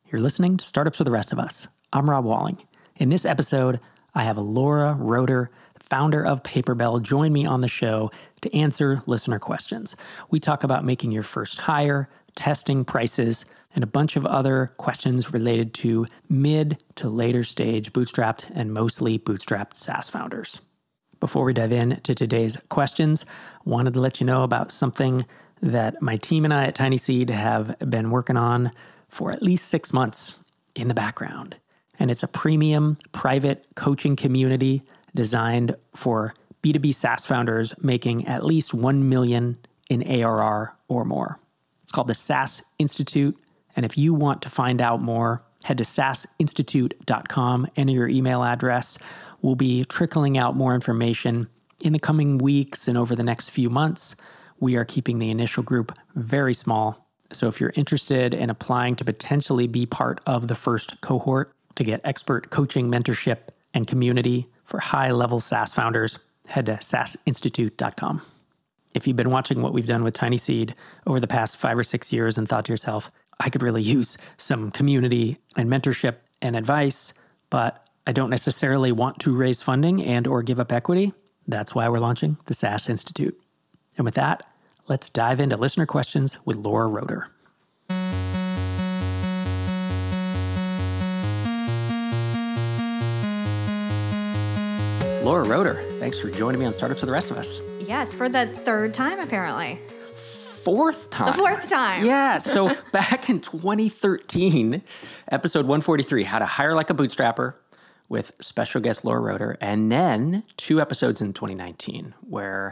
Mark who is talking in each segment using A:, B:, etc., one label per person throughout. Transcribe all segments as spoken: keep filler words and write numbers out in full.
A: You're listening to Startups for the Rest of Us. I'm Rob Walling. In this episode, I have Laura Roeder, founder of Paperbell, join me on the show to answer listener questions. We talk about making your first hire, testing prices, and a bunch of other questions related to mid to later stage bootstrapped and mostly bootstrapped SaaS founders. Before we dive into today's questions, I wanted to let you know about something that my team and I at TinySeed have been working on for at least six months in the background. And it's a premium private coaching community designed for B two B SaaS founders making at least one million dollars in A R R or more. It's called the SaaS Institute. And if you want to find out more, head to saas institute dot com, enter your email address. We'll be trickling out more information in the coming weeks and over the next few months. We are keeping the initial group very small. So if you're interested in applying to potentially be part of the first cohort to get expert coaching, mentorship, and community for high-level SaaS founders, head to saas institute dot com. If you've been watching what we've done with TinySeed over the past five or six years and thought to yourself, I could really use some community and mentorship and advice, but I don't necessarily want to raise funding and or give up equity, that's why we're launching the SaaS Institute. And with that, let's dive into listener questions with Laura Roeder. Laura Roeder, thanks for joining me on Startups for the Rest of Us.
B: Yes, for the third time, apparently.
A: Fourth time.
B: The fourth time.
A: Yeah, so back in twenty thirteen, episode one forty-three, How to Hire Like a Bootstrapper, with special guest Laura Roeder, and then two episodes in twenty nineteen, where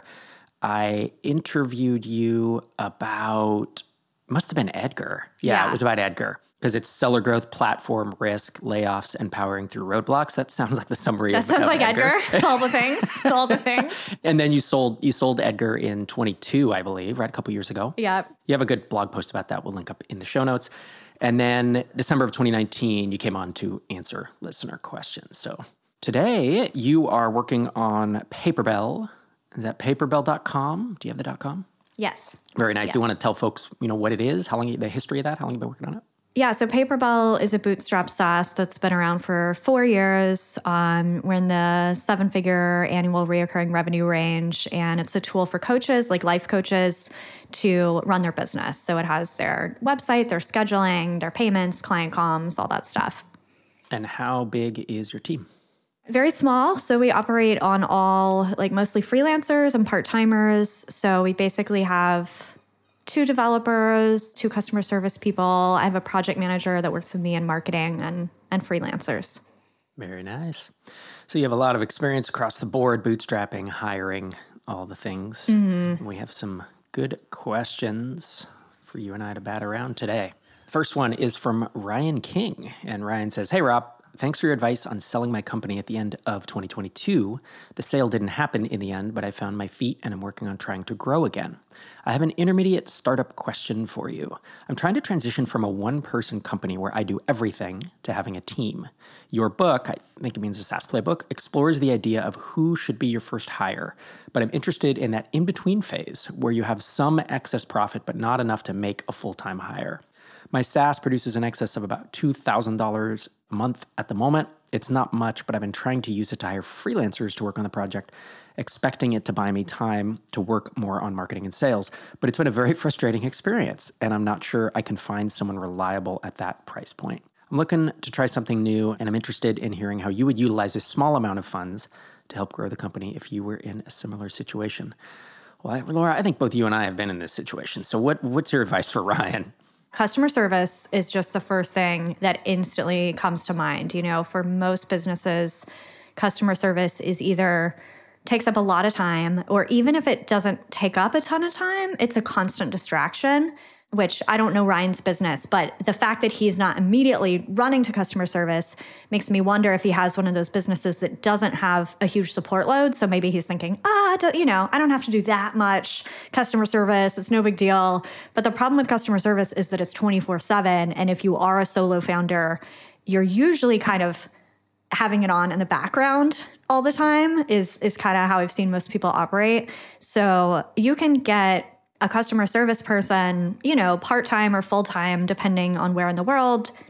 A: I interviewed you about, must have been Edgar. Yeah,
B: Yeah.
A: It was about Edgar. Because it's seller growth, platform, risk, layoffs, and powering through roadblocks. That sounds like the summary
B: That
A: of
B: sounds
A: of
B: like Edgar. all the things. All the things.
A: And then you sold you sold Edgar in twenty-two, I believe, right? A couple years ago.
B: Yeah.
A: You have a good blog post about that. We'll link up in the show notes. And then December of twenty nineteen, you came on to answer listener questions. So today you are working on Paperbell. Is that paperbell dot com? Do you have the .com?
B: Yes.
A: Very nice.
B: Yes.
A: You want to tell folks, you know, what it is, how long, the history of that, how long you've been working on it?
B: Yeah, so Paperbell is a bootstrap SaaS that's been around for four years. Um, we're in the seven-figure annual reoccurring revenue range, and it's a tool for coaches, like life coaches, to run their business. So it has their website, their scheduling, their payments, client comms, all that stuff.
A: And how big is your team?
B: Very small. So we operate on all, like mostly freelancers and part-timers. So we basically have two developers, two customer service people. I have a project manager that works with me in marketing and, and freelancers.
A: Very nice. So you have a lot of experience across the board, bootstrapping, hiring, all the things. Mm-hmm. We have some good questions for you and I to bat around today. First one is from Ryan King. And Ryan says, hey, Rob, thanks for your advice on selling my company at the end of twenty twenty-two. The sale didn't happen in the end, but I found my feet and I'm working on trying to grow again. I have an intermediate startup question for you. I'm trying to transition from a one-person company where I do everything to having a team. Your book, I think it means the SaaS Playbook, explores the idea of who should be your first hire. But I'm interested in that in-between phase where you have some excess profit but not enough to make a full-time hire. My SaaS produces in excess of about two thousand dollars a month at the moment. It's not much, but I've been trying to use it to hire freelancers to work on the project, expecting it to buy me time to work more on marketing and sales. But it's been a very frustrating experience, and I'm not sure I can find someone reliable at that price point. I'm looking to try something new, and I'm interested in hearing how you would utilize a small amount of funds to help grow the company if you were in a similar situation. Well, I, Laura, I think both you and I have been in this situation. So what, what's your advice for Ryan?
B: Customer service is just the first thing that instantly comes to mind. You know, for most businesses, customer service is either takes up a lot of time, or even if it doesn't take up a ton of time, it's a constant distraction, which I don't know Ryan's business, but the fact that he's not immediately running to customer service makes me wonder if he has one of those businesses that doesn't have a huge support load. So maybe he's thinking, ah, you know, I don't have to do that much customer service. It's no big deal. But the problem with customer service is that it's twenty-four seven. And if you are a solo founder, you're usually kind of having it on in the background all the time is, is kind of how I've seen most people operate. So you can get a customer service person, you know, part-time or full-time, depending on where in the world,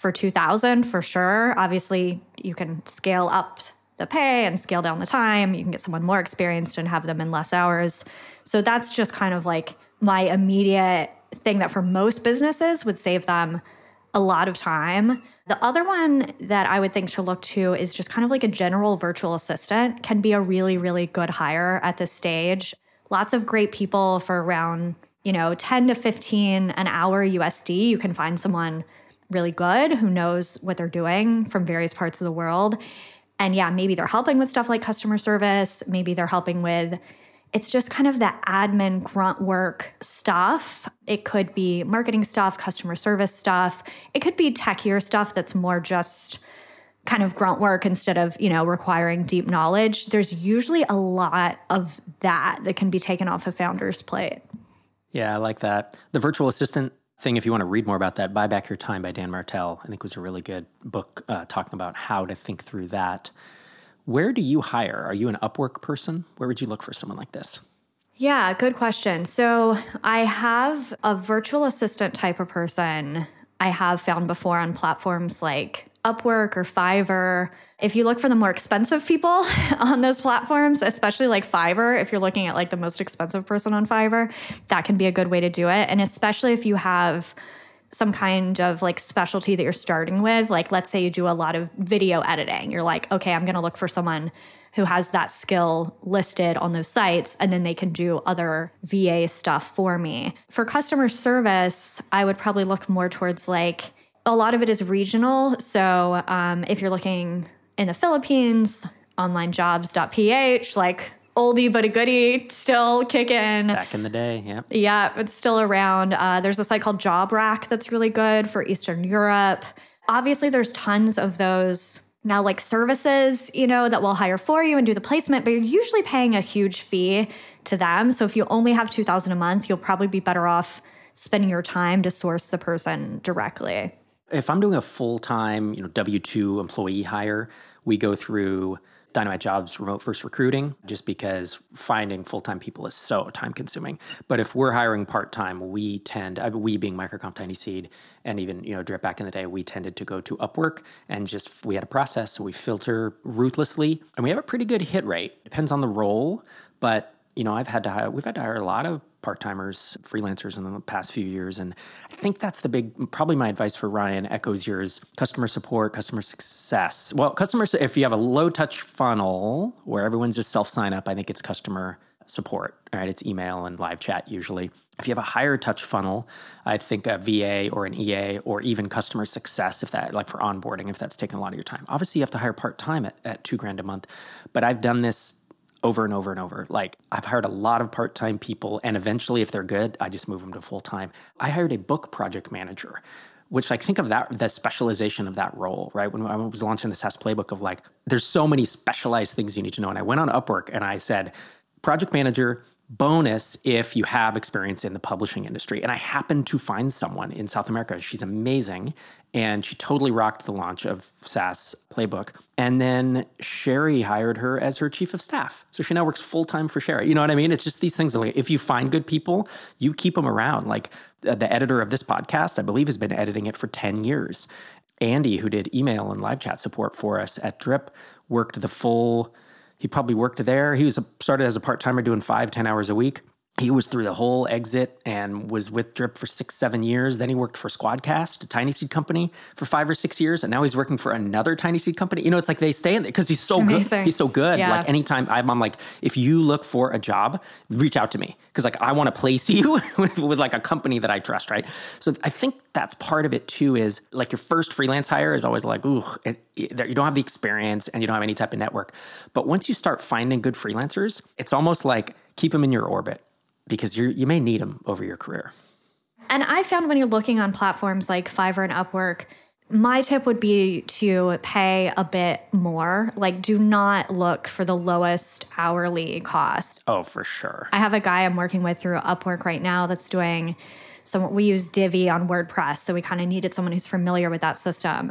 B: for two thousand for sure. Obviously, you can scale up the pay and scale down the time. You can get someone more experienced and have them in less hours. So that's just kind of like my immediate thing that for most businesses would save them a lot of time. The other one that I would think to look to is just kind of like a general virtual assistant can be a really, really good hire at this stage. Lots of great people for around, you know, ten to fifteen an hour U S D. You can find someone really good who knows what they're doing from various parts of the world. And yeah, maybe they're helping with stuff like customer service. Maybe they're helping with, it's just kind of that admin grunt work stuff. It could be marketing stuff, customer service stuff. It could be techier stuff that's more just kind of grunt work instead of, you know, requiring deep knowledge. There's usually a lot of that that can be taken off a founder's plate.
A: Yeah, I like that. The virtual assistant thing, if you want to read more about that, Buy Back Your Time by Dan Martell, I think was a really good book uh, talking about how to think through that. Where do you hire? Are you an Upwork person? Where would you look for someone like this?
B: Yeah, good question. So I have a virtual assistant type of person I have found before on platforms like Upwork or Fiverr. If you look for the more expensive people on those platforms, especially like Fiverr, if you're looking at like the most expensive person on Fiverr, that can be a good way to do it. And especially if you have some kind of like specialty that you're starting with, like let's say you do a lot of video editing. You're like, okay, I'm going to look for someone who has that skill listed on those sites, and then they can do other V A stuff for me. For customer service, I would probably look more towards like, a lot of it is regional. So um, if you're looking in the Philippines, online jobs dot p h, like oldie but a goodie, still kicking.
A: Back in the day, yeah.
B: Yeah, it's still around. Uh, there's a site called JobRack that's really good for Eastern Europe. Obviously, there's tons of those now, like services, you know, that will hire for you and do the placement, but you're usually paying a huge fee to them. So if you only have two thousand dollars a month, you'll probably be better off spending your time to source the person directly.
A: If I'm doing a full-time, you know, W two employee hire, we go through Dynamite Jobs remote first recruiting, just because finding full-time people is so time-consuming. But if we're hiring part-time, we tend, we being Microcomp, Tiny Seed, and even, you know, Drip back in the day, we tended to go to Upwork and just, we had a process, so we filter ruthlessly, and we have a pretty good hit rate. Depends on the role, but, you know, I've had to hire, we've had to hire a lot of part-timers, freelancers in the past few years. And I think that's the big, probably my advice for Ryan echoes yours, customer support, customer success. Well, customer, if you have a low touch funnel where everyone's just self-sign up, I think it's customer support, all right? It's email and live chat usually. If you have a higher touch funnel, I think a V A or an E A or even customer success, if that, like for onboarding, if that's taking a lot of your time. Obviously you have to hire part-time at, at two grand a month, but I've done this over and over and over. Like I've hired a lot of part-time people, and eventually if they're good, I just move them to full-time. I hired a book project manager, which like think of that, the specialization of that role, right? When I was launching the SaaS playbook of like, there's so many specialized things you need to know. And I went on Upwork and I said, project manager, bonus if you have experience in the publishing industry. And I happened to find someone in South America. She's amazing. And she totally rocked the launch of SaaS Playbook. And then Sherry hired her as her chief of staff. So she now works full-time for Sherry. You know what I mean? It's just these things. Like if you find good people, you keep them around. Like the, the editor of this podcast, I believe, has been editing it for ten years. Andy, who did email and live chat support for us at Drip, worked the full... He probably worked there. He was a, started as a part-timer doing five, ten hours a week. He was through the whole exit and was with Drip for six, seven years. Then he worked for Squadcast, a Tiny Seed company, for five or six years. And now he's working for another Tiny Seed company. You know, it's like they stay in there because he's so
B: Amazing.
A: good. He's so good.
B: Yeah.
A: Like anytime I'm, I'm like, if you look for a job, reach out to me. Because like I want to place you with, with like a company that I trust, right? So I think that's part of it too, is like your first freelance hire is always like, ooh, it, it, you don't have the experience and you don't have any type of network. But once you start finding good freelancers, it's almost like keep them in your orbit, because you you may need them over your career.
B: And I found when you're looking on platforms like Fiverr and Upwork, my tip would be to pay a bit more. Like, do not look for the lowest hourly cost.
A: Oh, for sure.
B: I have a guy I'm working with through Upwork right now that's doing some, we use Divi on WordPress. So we kind of needed someone who's familiar with that system.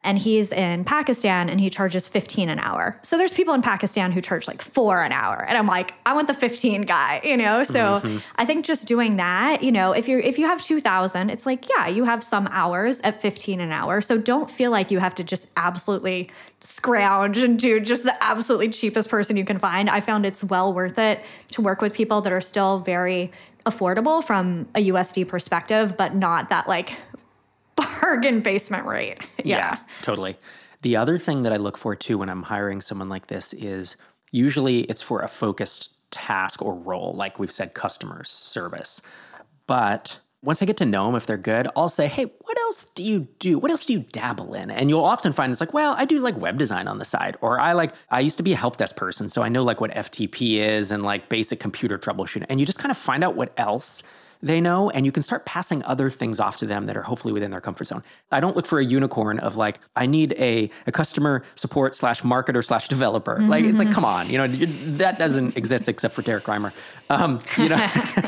B: and he's in Pakistan and he charges fifteen an hour. So there's people in Pakistan who charge like four an hour. And I'm like, I want the fifteen guy, you know? So mm-hmm. I think just doing that, you know, if you're, if you have two thousand, it's like, yeah, you have some hours at fifteen an hour. So don't feel like you have to just absolutely scrounge and do just the absolutely cheapest person you can find. I found it's well worth it to work with people that are still very affordable from a U S D perspective, but not that like bargain basement rate. Yeah.
A: yeah, totally. The other thing that I look for too when I'm hiring someone like this is usually it's for a focused task or role, like we've said, customer service. But once I get to know them, if they're good, I'll say, hey, what else do you do? What else do you dabble in? And you'll often find it's like, well, I do like web design on the side. Or I like, I used to be a help desk person, so I know like what F T P is and like basic computer troubleshooting. And you just kind of find out what else they know, and you can start passing other things off to them that are hopefully within their comfort zone. I don't look for a unicorn of like, I need a, a customer support slash marketer slash developer. Mm-hmm. Like, it's like, come on, you know, that doesn't exist except for Derek Reimer. Um, you know,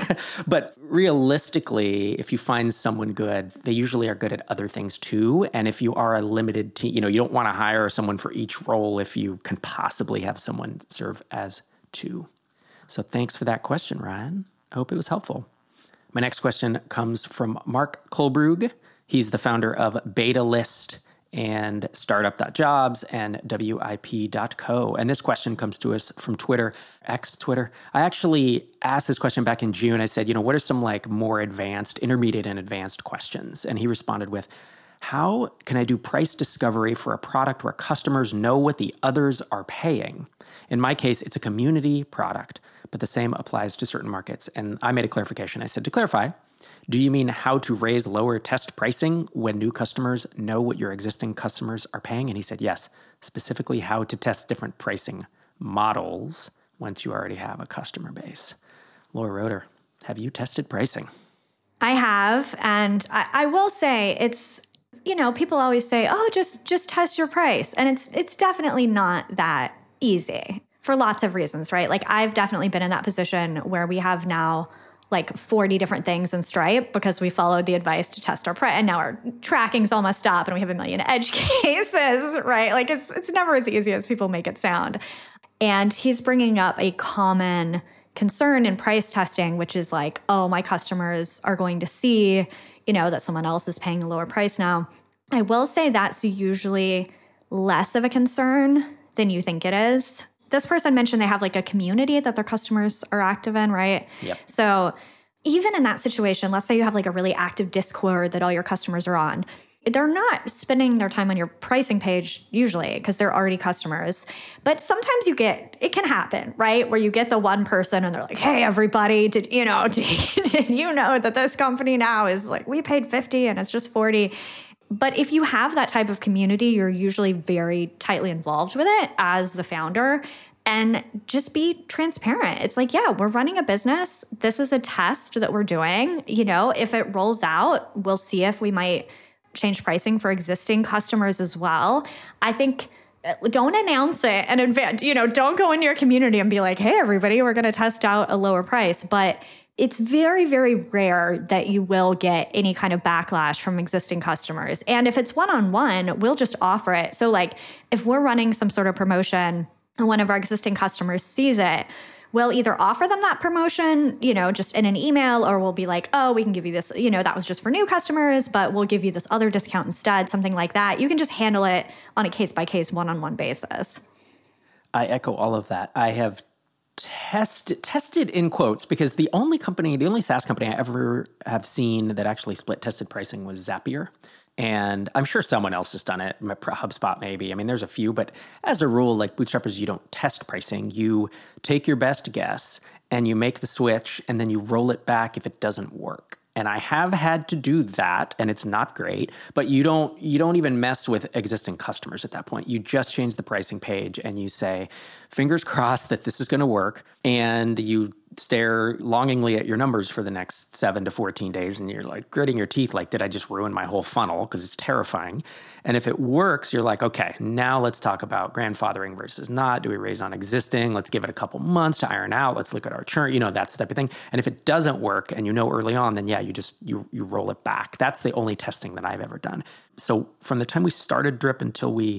A: but realistically, if you find someone good, they usually are good at other things too. And if you are a limited team, you know, you don't want to hire someone for each role if you can possibly have someone serve as two. So thanks for that question, Ryan. I hope it was helpful. My next question comes from Mark Kohlbrug. He's the founder of BetaList and startup dot jobs and W I P dot co. And this question comes to us from Twitter, X Twitter. I actually asked this question back in June. I said, you know, what are some like more advanced, intermediate and advanced questions? And he responded with, how can I do price discovery for a product where customers know what the others are paying? In my case, it's a community product, but the same applies to certain markets. And I made a clarification. I said, to clarify, do you mean how to raise lower test pricing when new customers know what your existing customers are paying? And he said, yes, specifically how to test different pricing models once you already have a customer base. Laura Roeder, have you tested pricing?
B: I have. And I, I will say it's, you know, people always say, oh, just just test your price. And it's it's definitely not that easy for lots of reasons, right? Like I've definitely been in that position where we have now like forty different things in Stripe because we followed the advice to test our price, and now our tracking's all messed up and we have a million edge cases, right? Like it's it's never as easy as people make it sound. And he's bringing up a common concern in price testing, which is like, oh, my customers are going to see, you know, that someone else is paying a lower price now. I will say that's usually less of a concern than you think it is. This person mentioned they have like a community that their customers are active in, right?
A: Yep.
B: So even in that situation, let's say you have like a really active Discord that all your customers are on. They're not spending their time on your pricing page usually because they're already customers. But sometimes you get, it can happen, right? Where you get the one person and they're like, hey, everybody, did you know, did, did you know that this company now is like, we paid fifty and it's just forty. But if you have that type of community, you're usually very tightly involved with it as the founder. And just be transparent. It's like, yeah, we're running a business. This is a test that we're doing. You know, if it rolls out, we'll see if we might change pricing for existing customers as well. I think don't announce it in advance. You know, don't go into your community and be like, hey, everybody, we're going to test out a lower price. But it's very, very rare that you will get any kind of backlash from existing customers. And if it's one-on-one, we'll just offer it. So like if we're running some sort of promotion and one of our existing customers sees it, we'll either offer them that promotion, you know, just in an email, or we'll be like, oh, we can give you this, you know, that was just for new customers, but we'll give you this other discount instead, something like that. You can just handle it on a case-by-case, one-on-one basis.
A: I echo all of that. I have tested, tested in quotes, because the only company, the only SaaS company I ever have seen that actually split tested pricing was Zapier. And I'm sure someone else has done it, HubSpot maybe. I mean, there's a few, but as a rule, like Bootstrappers, you don't test pricing. You take your best guess and you make the switch and then you roll it back if it doesn't work. And I have had to do that, and it's not great, but you don't you don't even mess with existing customers at that point. You just change the pricing page and you say, fingers crossed that this is going to work, and you stare longingly at your numbers for the next seven to fourteen days and you're like gritting your teeth like, did I just ruin my whole funnel? Because it's terrifying. And if it works, you're like, okay, now let's talk about grandfathering versus not. Do we raise on existing? Let's give it a couple months to iron out. Let's look at our churn, you know, that's the type of thing. And if it doesn't work and you know early on, then yeah, you just, you you roll it back. That's the only testing that I've ever done. So from the time we started Drip until we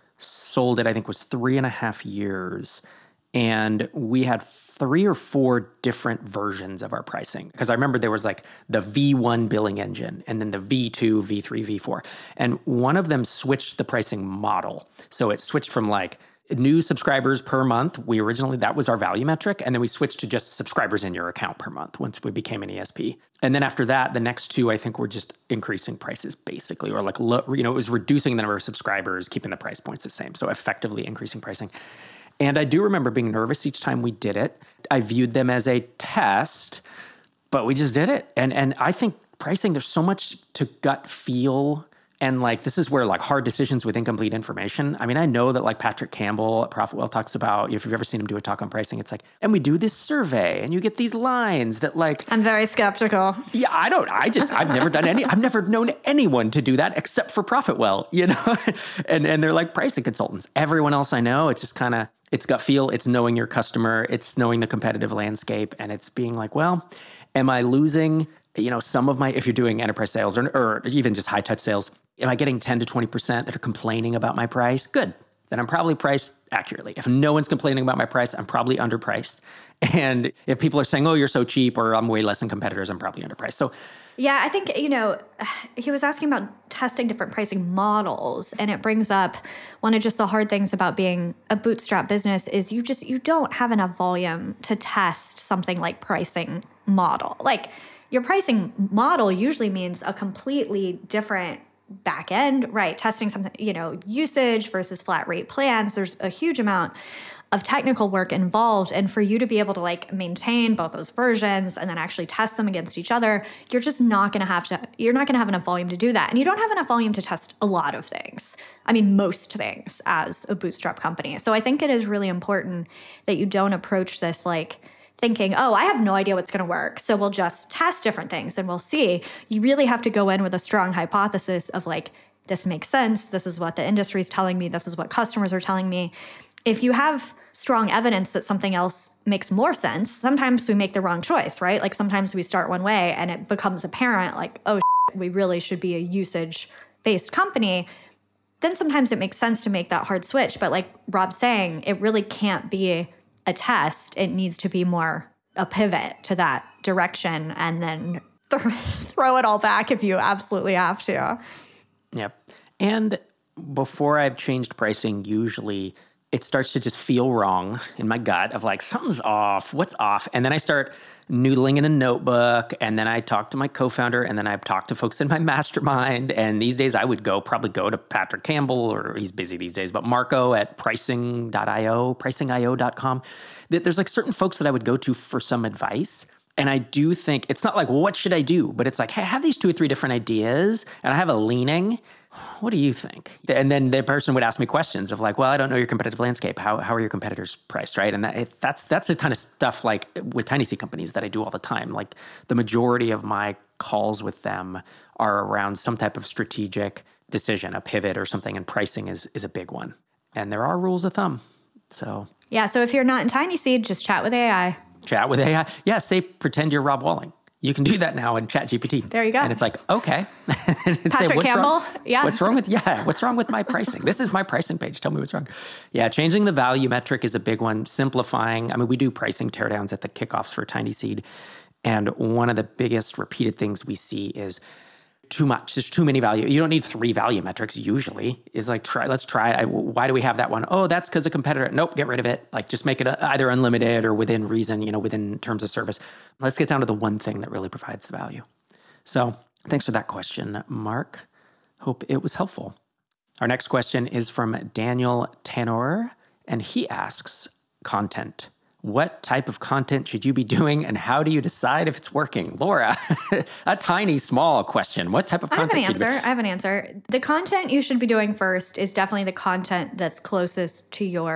A: sold it, I think was three and a half years. And we had three or four different versions of our pricing. Because I remember there was like the V one billing engine and then the V two, V three, V four. And one of them switched the pricing model. So it switched from like new subscribers per month. We originally, that was our value metric. And then we switched to just subscribers in your account per month once we became an E S P. And then after that, the next two, I think, were just increasing prices basically, or like, you know, it was reducing the number of subscribers, keeping the price points the same. So effectively increasing pricing. And I do remember being nervous each time we did it. I viewed them as a test, but we just did it. And and I think pricing, there's so much to gut feel. And like, this is where like hard decisions with incomplete information. I mean, I know that like Patrick Campbell at ProfitWell talks about, if you've ever seen him do a talk on pricing, it's like, and we do this survey and you get these lines that like.
B: I'm very skeptical.
A: Yeah, I don't, I just, I've never done any, I've never known anyone to do that except for ProfitWell, you know? and and they're like pricing consultants. Everyone else I know, it's just kind of, it's gut feel, it's knowing your customer, it's knowing the competitive landscape, and it's being like, well, am I losing, you know, some of my, if you're doing enterprise sales or, or even just high touch sales, am I getting ten to twenty percent that are complaining about my price? Good. Then I'm probably priced accurately. If no one's complaining about my price, I'm probably underpriced. And if people are saying, oh, you're so cheap or I'm way less than competitors, I'm probably underpriced. So
B: yeah, I think, you know, he was asking about testing different pricing models, and it brings up one of just the hard things about being a bootstrap business is you just, you don't have enough volume to test something like pricing model. Like your pricing model usually means a completely different back end, right? Testing something, you know, usage versus flat rate plans. There's a huge amount of technical work involved. And for you to be able to like maintain both those versions and then actually test them against each other, you're just not going to have to, you're not going to have enough volume to do that. And you don't have enough volume to test a lot of things. I mean, most things as a bootstrap company. So I think it is really important that you don't approach this like thinking, oh, I have no idea what's going to work, so we'll just test different things and we'll see. You really have to go in with a strong hypothesis of like, this makes sense. This is what the industry is telling me. This is what customers are telling me. If you have strong evidence that something else makes more sense, sometimes we make the wrong choice, right? Like sometimes we start one way and it becomes apparent like, oh, shit, we really should be a usage-based company. Then sometimes it makes sense to make that hard switch. But like Rob's saying, it really can't be a test. It needs to be more a pivot to that direction and then th- throw it all back if you absolutely have to.
A: Yep. And before I've changed pricing, usually it starts to just feel wrong in my gut of like, something's off, what's off? And then I start noodling in a notebook, and then I talk to my co-founder, and then I talk to folks in my mastermind. And these days I would go, probably go to Patrick Campbell, or he's busy these days, but Marco at pricing dot io, pricing dot io dot com. There's like certain folks that I would go to for some advice. And I do think, it's not like, well, what should I do? But it's like, hey, I have these two or three different ideas, and I have a leaning. What do you think? And then the person would ask me questions of like, well, I don't know your competitive landscape. How how are your competitors priced, right? And that, that's that's the kind of stuff like with Tiny Seed companies that I do all the time. Like the majority of my calls with them are around some type of strategic decision, a pivot or something, and pricing is is a big one. And there are rules of thumb. So
B: yeah, so if you're not in Tiny Seed, just chat with A I.
A: Chat with A I. Yeah, say pretend you're Rob Walling. You can do that now in ChatGPT.
B: There you go.
A: And it's like, okay.
B: Patrick
A: say, what's
B: Campbell?
A: Wrong?
B: Yeah.
A: What's wrong with, yeah, what's wrong with my pricing? This is my pricing page. Tell me what's wrong. Yeah, changing the value metric is a big one. Simplifying. I mean, we do pricing teardowns at the kickoffs for Tiny Seed. And one of the biggest repeated things we see is too much. There's too many value. You don't need three value metrics usually. It's like, try. let's try it. I, why do we have that one? Oh, that's because a competitor. Nope, get rid of it. Like just make it a, either unlimited or within reason, you know, within terms of service. Let's get down to the one thing that really provides the value. So thanks for that question, Mark. Hope it was helpful. Our next question is from Daniel Tanor, and he asks, content. What type of content should you be doing, and how do you decide if it's working? Laura, a tiny, small question. What type of content?
B: I have an answer. I have an answer. The content you should be doing first is definitely the content that's closest to your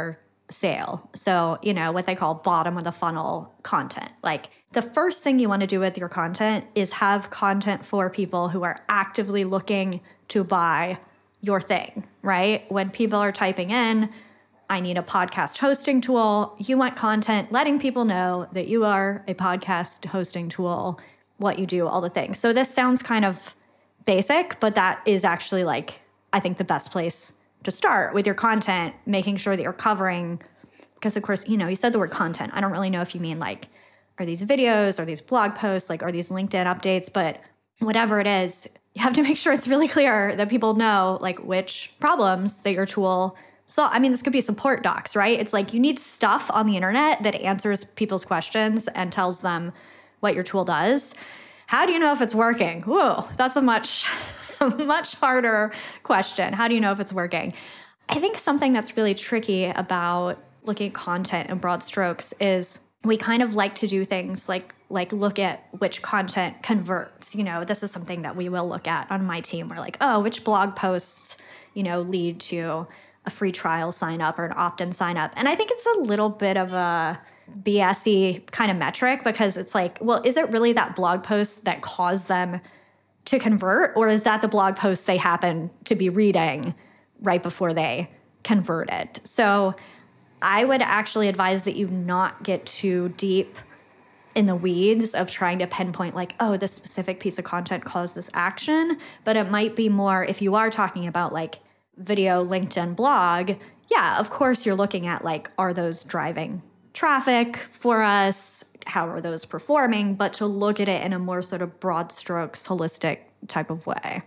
B: sale. So, you know, what they call bottom of the funnel content. Like the first thing you want to do with your content is have content for people who are actively looking to buy your thing, right? When people are typing in, I need a podcast hosting tool, you want content letting people know that you are a podcast hosting tool, what you do, all the things. So this sounds kind of basic, but that is actually like, I think the best place to start with your content, making sure that you're covering, because of course, you know, you said the word content. I don't really know if you mean like, are these videos, are these blog posts, like are these LinkedIn updates, but whatever it is, you have to make sure it's really clear that people know like which problems that your tool solves. I mean, this could be support docs, right? It's like you need stuff on the internet that answers people's questions and tells them what your tool does. How do you know if it's working? Whoa, that's a much, much harder question. How do you know if it's working? I think something that's really tricky about looking at content in broad strokes is we kind of like to do things like like look at which content converts. You know, this is something that we will look at on my team. We're like, oh, which blog posts, you know, lead to a free trial sign up or an opt-in sign up. And I think it's a little bit of a B S-y kind of metric because it's like, well, is it really that blog post that caused them to convert? Or is that the blog post they happen to be reading right before they converted? So I would actually advise that you not get too deep in the weeds of trying to pinpoint like, oh, this specific piece of content caused this action. But it might be more, if you are talking about like video, LinkedIn, blog, yeah, of course you're looking at like, are those driving traffic for us? How are those performing? But to look at it in a more sort of broad strokes, holistic type of way.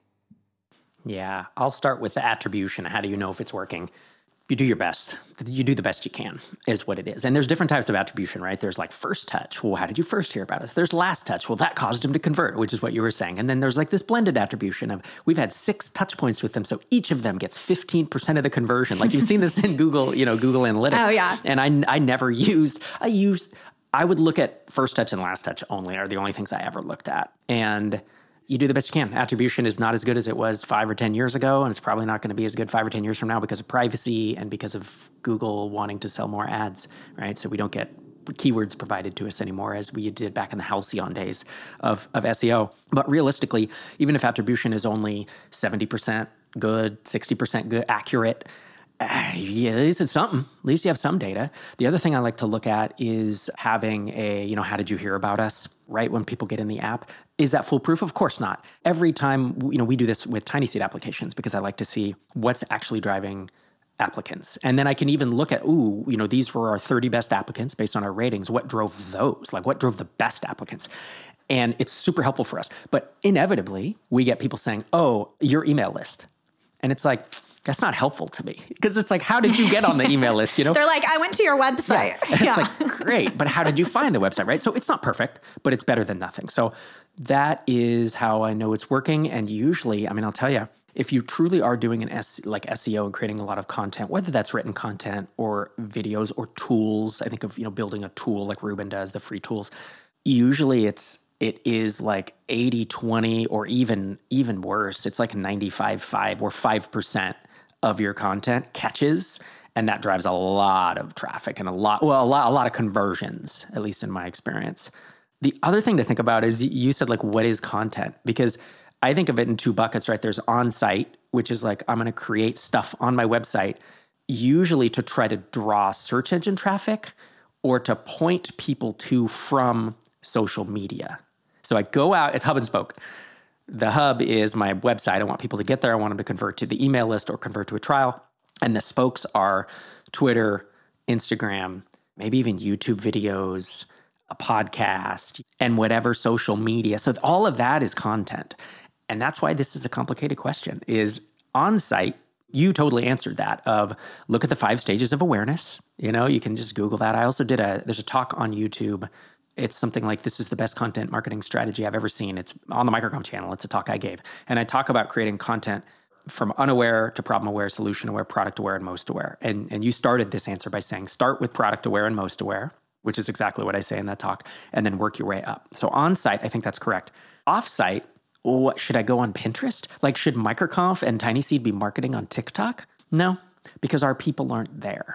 A: Yeah, I'll start with the attribution. How do you know if it's working? You do your best. You do the best you can is what it is. And there's different types of attribution, right? There's like first touch. Well, how did you first hear about us? There's last touch. Well, that caused him to convert, which is what you were saying. And then there's like this blended attribution of we've had six touch points with them. So each of them gets fifteen percent of the conversion. Like you've seen this in Google, you know, Google Analytics.
B: Oh, yeah.
A: And I, I never used, I used, I would look at first touch and last touch only are the only things I ever looked at. And you do the best you can. Attribution is not as good as it was five or ten years ago, and it's probably not going to be as good five or ten years from now because of privacy and because of Google wanting to sell more ads, right? So we don't get keywords provided to us anymore as we did back in the halcyon days of, of S E O. But realistically, even if attribution is only seventy percent good, sixty percent good, accurate, Uh, yeah, at least it's something. At least you have some data. The other thing I like to look at is having a, you know, how did you hear about us, right? When people get in the app. Is that foolproof? Of course not. Every time, you know, we do this with TinySeed applications because I like to see what's actually driving applicants. And then I can even look at, ooh, you know, these were our thirty best applicants based on our ratings. What drove those? Like what drove the best applicants? And it's super helpful for us. But inevitably, we get people saying, oh, your email list. And it's like, that's not helpful to me because it's like, how did you get on the email list? You know,
B: they're like, I went to your website.
A: Yeah.
B: Yeah.
A: It's like, great, but how did you find the website, right? So it's not perfect, but it's better than nothing. So that is how I know it's working. And usually, I mean, I'll tell you, if you truly are doing an S like S E O and creating a lot of content, whether that's written content or videos or tools, I think of, you know, building a tool like Ruben does, the free tools. Usually it's it is like eighty twenty or even even worse. It's like ninety-five five or five percent of your content catches, and that drives a lot of traffic and a lot, well, a lot, a lot of conversions, at least in my experience. The other thing to think about is you said like, what is content? Because I think of it in two buckets, right? There's on-site, which is like, I'm going to create stuff on my website, usually to try to draw search engine traffic or to point people to from social media. So I go out, it's hub and spoke. The hub is my website. I want people to get there. I want them to convert to the email list or convert to a trial. And the spokes are Twitter, Instagram, maybe even YouTube videos, a podcast, and whatever social media. So all of that is content. And that's why this is a complicated question, is on-site, you totally answered that of look at the five stages of awareness. You know, you can just Google that. I also did a, there's a talk on YouTube. It's something like, this is the best content marketing strategy I've ever seen. It's on the Microcom channel. It's a talk I gave. And I talk about creating content from unaware to problem aware, solution aware, product aware, and most aware. And, and you started this answer by saying, start with product aware and most aware, which is exactly what I say in that talk, and then work your way up. So on-site, I think that's correct. Off-site, what, should I go on Pinterest? Like, should Microconf and TinySeed be marketing on TikTok? No, because our people aren't there.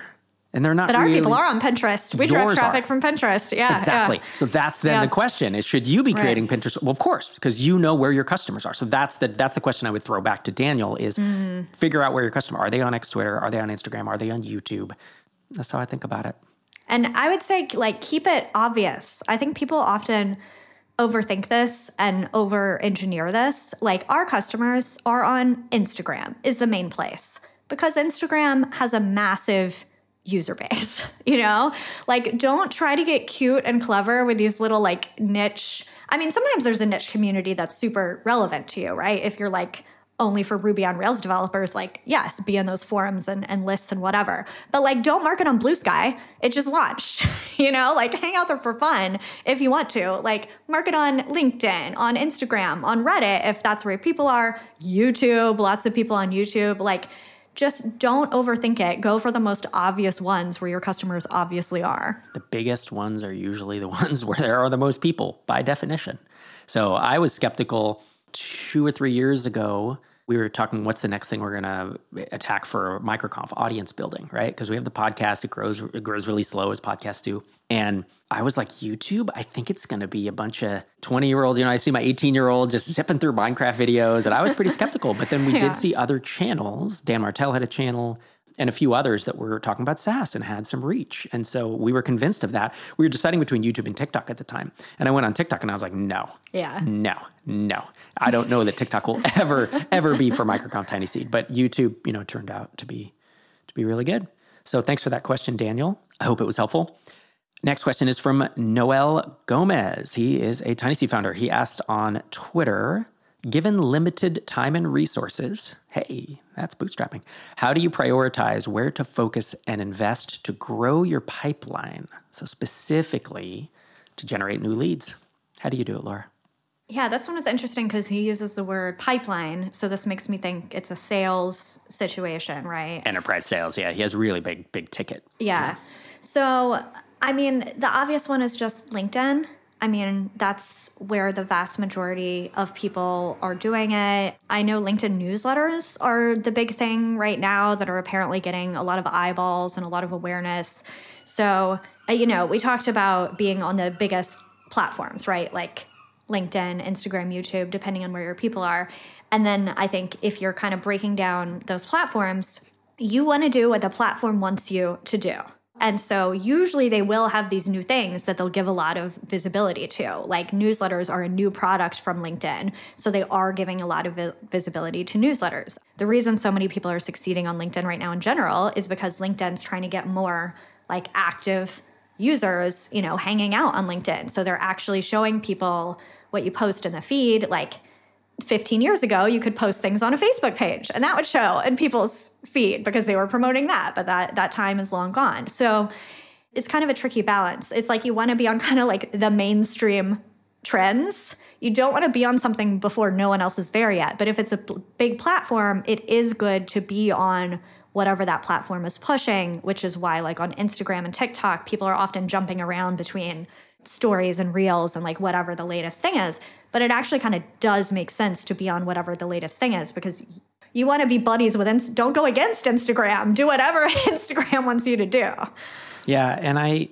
A: And they're not
B: But our
A: really,
B: people are on Pinterest. We drive traffic
A: are.
B: from Pinterest. Yeah.
A: Exactly.
B: Yeah.
A: So that's then
B: yeah.
A: the question is, should you be creating
B: right.
A: Pinterest? Well, of course, because you know where your customers are. So that's the that's the question I would throw back to Daniel is mm. figure out where your customer are. Are they on X Twitter? Are they on Instagram? Are they on YouTube? That's how I think about it.
B: And I would say, like, keep it obvious. I think people often overthink this and over-engineer this. Like, our customers are on Instagram is the main place because Instagram has a massive user base, you know? Like, don't try to get cute and clever with these little, like, niche. I mean, sometimes there's a niche community that's super relevant to you, right? If you're, like, only for Ruby on Rails developers, like, yes, be in those forums and, and lists and whatever. But, like, don't market on Blue Sky. It just launched, you know? Like, hang out there for fun if you want to. Like, market on LinkedIn, on Instagram, on Reddit, if that's where people are, YouTube, lots of people on YouTube. Like, just don't overthink it. Go for the most obvious ones where your customers obviously are.
A: The biggest ones are usually the ones where there are the most people by definition. So I was skeptical two or three years ago. We were talking, what's the next thing we're going to attack for MicroConf? Audience building, right? Because we have the podcast. It grows it grows really slow as podcasts do. And I was like, YouTube? I think it's going to be a bunch of twenty-year-olds. You know, I see my eighteen-year-old just zipping through Minecraft videos. And I was pretty skeptical. But then we yeah. did see other channels. Dan Martell had a channel and a few others that were talking about SaaS and had some reach. And so we were convinced of that. We were deciding between YouTube and TikTok at the time. And I went on TikTok and I was like, no,
B: yeah,
A: no, no. I don't know that TikTok will ever, ever be for MicroConf Tiny Seed. But YouTube, you know, turned out to be to be really good. So thanks for that question, Daniel. I hope it was helpful. Next question is from Noel Gomez. He is a Tiny Seed founder. He asked on Twitter, given limited time and resources, hey, that's bootstrapping, how do you prioritize where to focus and invest to grow your pipeline? So specifically to generate new leads. How do you do it, Laura?
B: Yeah, this one is interesting because he uses the word pipeline. So this makes me think it's a sales situation, right?
A: Enterprise sales, yeah. He has really big, big ticket.
B: Yeah. yeah. So, I mean, the obvious one is just LinkedIn. I mean, that's where the vast majority of people are doing it. I know LinkedIn newsletters are the big thing right now that are apparently getting a lot of eyeballs and a lot of awareness. So, you know, we talked about being on the biggest platforms, right? Like LinkedIn, Instagram, YouTube, depending on where your people are. And then I think if you're kind of breaking down those platforms, you want to do what the platform wants you to do. And so usually they will have these new things that they'll give a lot of visibility to. Like newsletters are a new product from LinkedIn. So they are giving a lot of vi- visibility to newsletters. The reason so many people are succeeding on LinkedIn right now in general is because LinkedIn's trying to get more like active users, you know, hanging out on LinkedIn. So they're actually showing people what you post in the feed. Like fifteen years ago, you could post things on a Facebook page and that would show in people's feed because they were promoting that, but that, that time is long gone. So it's kind of a tricky balance. It's like you want to be on kind of like the mainstream trends. You don't want to be on something before no one else is there yet. But if it's a big platform, it is good to be on whatever that platform is pushing, which is why like on Instagram and TikTok, people are often jumping around between stories and reels and like whatever the latest thing is. But it actually kind of does make sense to be on whatever the latest thing is because you want to be buddies with, Inst- don't go against Instagram. Do whatever Instagram wants you to do.
A: Yeah. And I,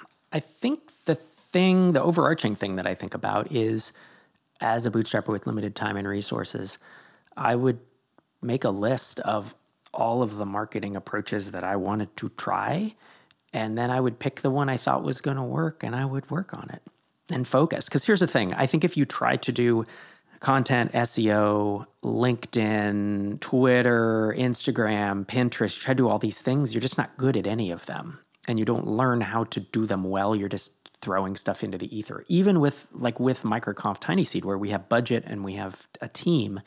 A: I think the thing, the overarching thing that I think about is as a bootstrapper with limited time and resources, I would make a list of all of the marketing approaches that I wanted to try. And then I would pick the one I thought was going to work and I would work on it and focus. Because here's the thing. I think if you try to do content, S E O, LinkedIn, Twitter, Instagram, Pinterest, try to do all these things, you're just not good at any of them. And you don't learn how to do them well. You're just throwing stuff into the ether. Even with like with MicroConf Tiny Seed, where we have budget and we have a team,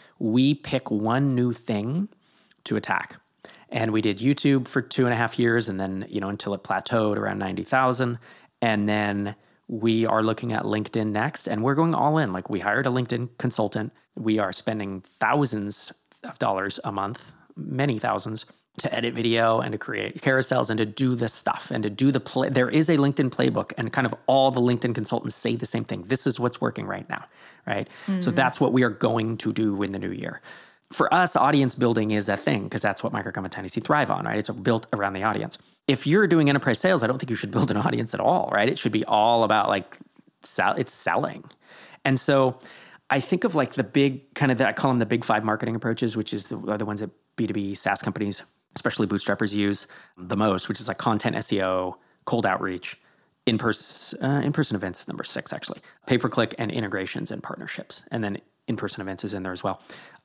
A: we pick one new thing to attack. And we did YouTube for two and a half years and then, you know, until it plateaued around ninety thousand. And then we are looking at LinkedIn next and we're going all in. Like we hired a LinkedIn consultant. We are spending thousands of dollars a month, many thousands, to edit video and to create carousels and to do the stuff and to do the play. There is a LinkedIn playbook and kind of all the LinkedIn consultants say the same thing. This is what's working right now, right? Mm-hmm. So that's what we are going to do in the new year. for us, audience building is a thing because that's what Microcom and Tiny Seed thrive on, right? It's built around the audience. If you're doing enterprise sales, I don't think you should build an audience at all, right? It should be all about like, sell, it's selling. And so I think of like the big kind of, the, I call them the big five marketing approaches, which is the, are the ones that B two B SaaS companies, especially bootstrappers, use the most, which is like content S E O, cold outreach, in-person uh, in-person events, number six actually, pay-per-click, and integrations and partnerships. And then in-person events is in there as well.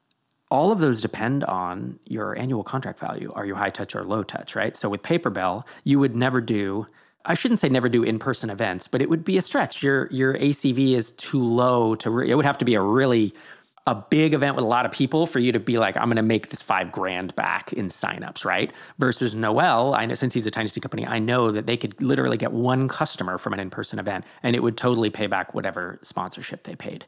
A: All of those depend on your annual contract value. Are you high touch or low touch, right? So with PaperBell, you would never do, I shouldn't say never do in-person events, but it would be a stretch. Your your A C V is too low to, re- it would have to be a really, a big event with a lot of people for you to be like, I'm going to make this five grand back in signups, right? Versus Noel, I know since he's a Tiny Seed company, I know that they could literally get one customer from an in-person event and it would totally pay back whatever sponsorship they paid.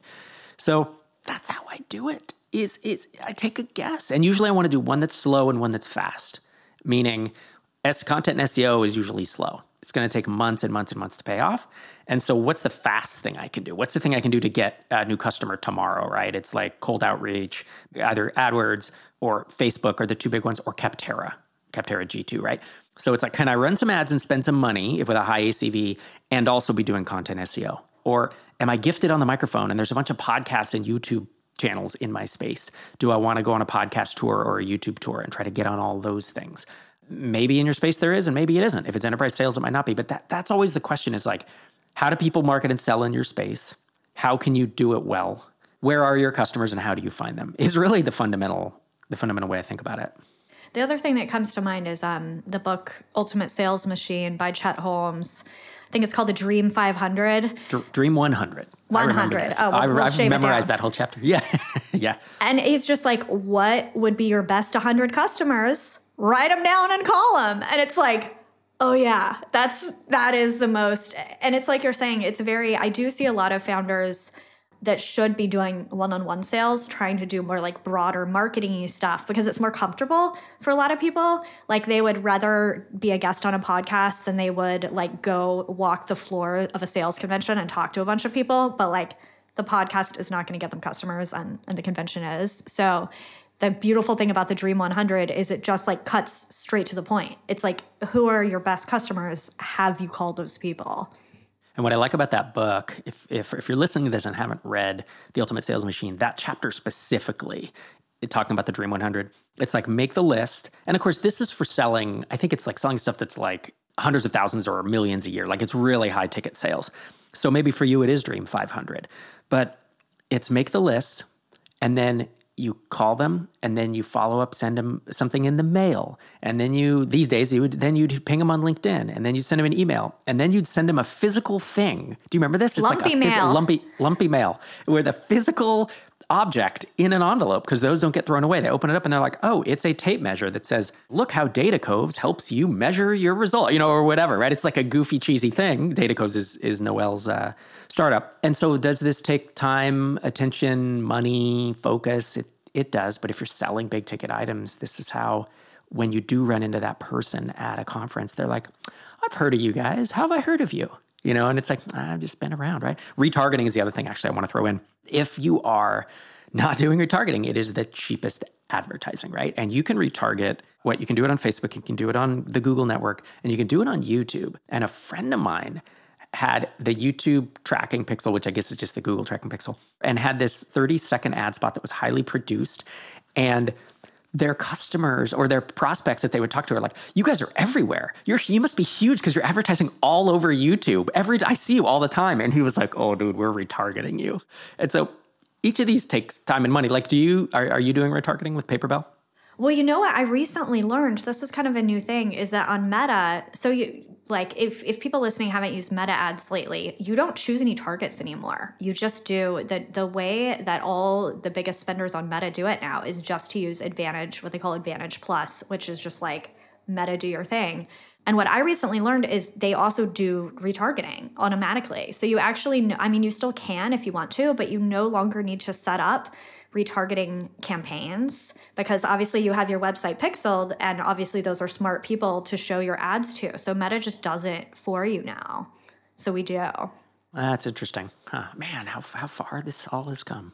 A: So that's how I do it. Is is I take a guess. And usually I want to do one that's slow and one that's fast, meaning S content and S E O is usually slow. It's going to take months and months and months to pay off. And so what's the fast thing I can do? What's the thing I can do to get a new customer tomorrow, right? It's like cold outreach, either AdWords or Facebook are the two big ones, or Capterra, Capterra G two, right? So it's like, can I run some ads and spend some money with a high A C V and also be doing content S E O? Or am I gifted on the microphone and there's a bunch of podcasts and YouTube channels in my space? Do I want to go on a podcast tour or a YouTube tour and try to get on all those things? Maybe in your space there is, and maybe it isn't. If it's enterprise sales, it might not be. But that that's always the question is like, how do people market and sell in your space? How can you do it well? Where are your customers and how do you find them? Is really the fundamental the fundamental way I think about it.
B: The other thing that comes to mind is um, the book Ultimate Sales Machine by Chet Holmes. I think it's called the Dream five hundred.
A: Dr- Dream one hundred.
B: one hundred. Oh, we'll, we'll
A: I've
B: shave
A: memorized
B: it down.
A: that whole chapter. Yeah. Yeah.
B: And he's just like, what would be your best one hundred customers? Write them down and call them. And it's like, oh yeah, that's, that is the most. And it's like you're saying, it's very, I do see a lot of founders that should be doing one-on-one sales, trying to do more like broader marketing-y stuff because it's more comfortable for a lot of people. Like they would rather be a guest on a podcast than they would like go walk the floor of a sales convention and talk to a bunch of people. But like the podcast is not going to get them customers and, and the convention is. So the beautiful thing about the Dream one hundred is it just like cuts straight to the point. It's like, who are your best customers? Have you called those people?
A: And what I like about that book, if, if if you're listening to this and haven't read The Ultimate Sales Machine, that chapter specifically, it, talking about the Dream one hundred, it's like make the list. And of course, this is for selling, I think it's like selling stuff that's like hundreds of thousands or millions a year. Like it's really high ticket sales. So maybe for you, it is Dream five hundred. But it's make the list and then you call them and then you follow up, send them something in the mail. And then you, these days, you would then you'd ping them on LinkedIn and then you'd send them an email and then you'd send them a physical thing. Do you remember this? It's
B: lumpy
A: like a
B: mail.
A: Phys- lumpy, lumpy mail with a physical object in an envelope because those don't get thrown away. They open it up and they're like, oh, it's a tape measure that says, look how Datacoves helps you measure your result, you know, or whatever, right? It's like a goofy, cheesy thing. Datacoves is, is Noel's uh, startup. And so does this take time, attention, money, focus? It, it does. But if you're selling big ticket items, this is how, when you do run into that person at a conference, they're like, I've heard of you guys. How have I heard of you? You know, and it's like, I've just been around, right? Retargeting is the other thing, actually, I want to throw in. If you are not doing retargeting, it is the cheapest advertising, right? And you can retarget what you can do it on Facebook, you can do it on the Google network, and you can do it on YouTube. And a friend of mine had the YouTube tracking pixel, which I guess is just the Google tracking pixel, and had this thirty second ad spot that was highly produced. And their customers or their prospects that they would talk to are like, you guys are everywhere. You're, you must be huge because you're advertising all over YouTube. Every, I see you all the time. And he was like, oh, dude, we're retargeting you. And so each of these takes time and money. Like, do you, are, are you doing retargeting with PaperBell?
B: Well, you know what I recently learned, this is kind of a new thing, is that on Meta, so you like if, if people listening haven't used Meta ads lately, you don't choose any targets anymore. You just do the the way that all the biggest spenders on Meta do it now is just to use Advantage, what they call Advantage Plus, which is just like Meta do your thing. And what I recently learned is they also do retargeting automatically. So you actually, I mean, you still can if you want to, but you no longer need to set up retargeting campaigns because obviously you have your website pixeled and obviously those are smart people to show your ads to. So Meta just does it for you now. So we do.
A: That's interesting. Huh. Man, how how far this all has come.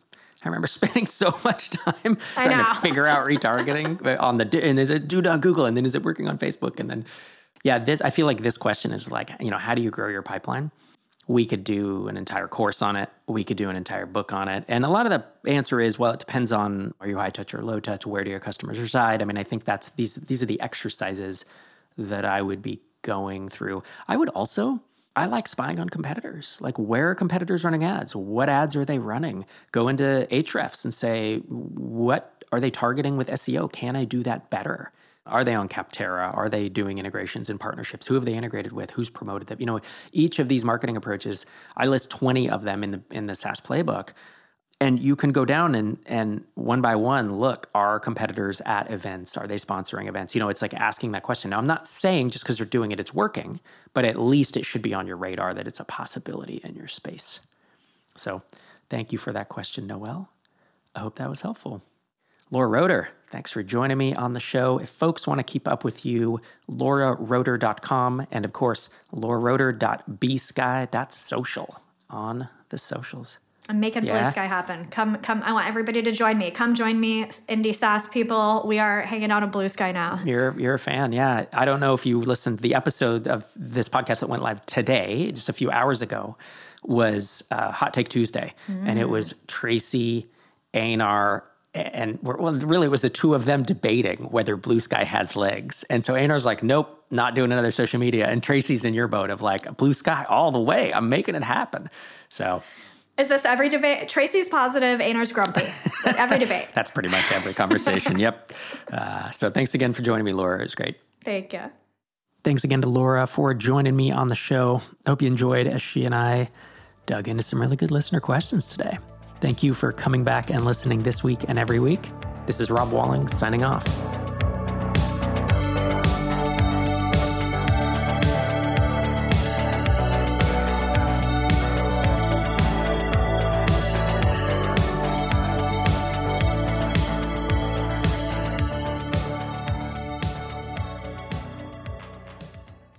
A: I remember spending so much time
B: I
A: trying
B: know.
A: to figure out retargeting on the, and is it do on Google? And then is it working on Facebook? And then, yeah, this, I feel like this question is like, you know, how do you grow your pipeline? We could do an entire course on it. We could do an entire book on it. And a lot of the answer is, well, it depends on, are you high touch or low touch? Where do your customers reside? I mean, I think that's, these, these are the exercises that I would be going through. I would also, I like spying on competitors. Like, where are competitors running ads? What ads are they running? Go into Ahrefs and say, what are they targeting with S E O? Can I do that better? Are they on Capterra? Are they doing integrations and partnerships? Who have they integrated with? Who's promoted them? You know, each of these marketing approaches, I list twenty of them in the in the SaaS playbook. And you can go down and and one by one look, are competitors at events? Are they sponsoring events? You know, it's like asking that question. Now, I'm not saying just because they're doing it, it's working, but at least it should be on your radar that it's a possibility in your space. So thank you for that question, Noelle. I hope that was helpful. Laura Roeder, thanks for joining me on the show. If folks want to keep up with you, laura roeder dot com and, of course, laura roeder dot b sky dot social on the socials.
B: I'm making
A: Yeah.
B: Blue Sky happen. Come, come. I want everybody to join me. Come join me, indie SaaS people. We are hanging out on Blue Sky now.
A: You're you're a fan, yeah. I don't know if you listened to the episode of this podcast that went live today, just a few hours ago, was uh, Hot Take Tuesday. Mm. And it was Tracy, Einar, and well, really it was the two of them debating whether Blue Sky has legs. And so Einar's like, nope, not doing another social media. And Tracy's in your boat of like, Blue Sky all the way. I'm making it happen. So...
B: Is this every debate? Tracy's positive, Einar's grumpy. Every debate.
A: That's pretty much every conversation. Yep. Uh, so thanks again for joining me, Laura. It was great.
B: Thank you.
A: Thanks again to Laura for joining me on the show. Hope you enjoyed as she and I dug into some really good listener questions today. Thank you for coming back and listening this week and every week. This is Rob Walling signing off.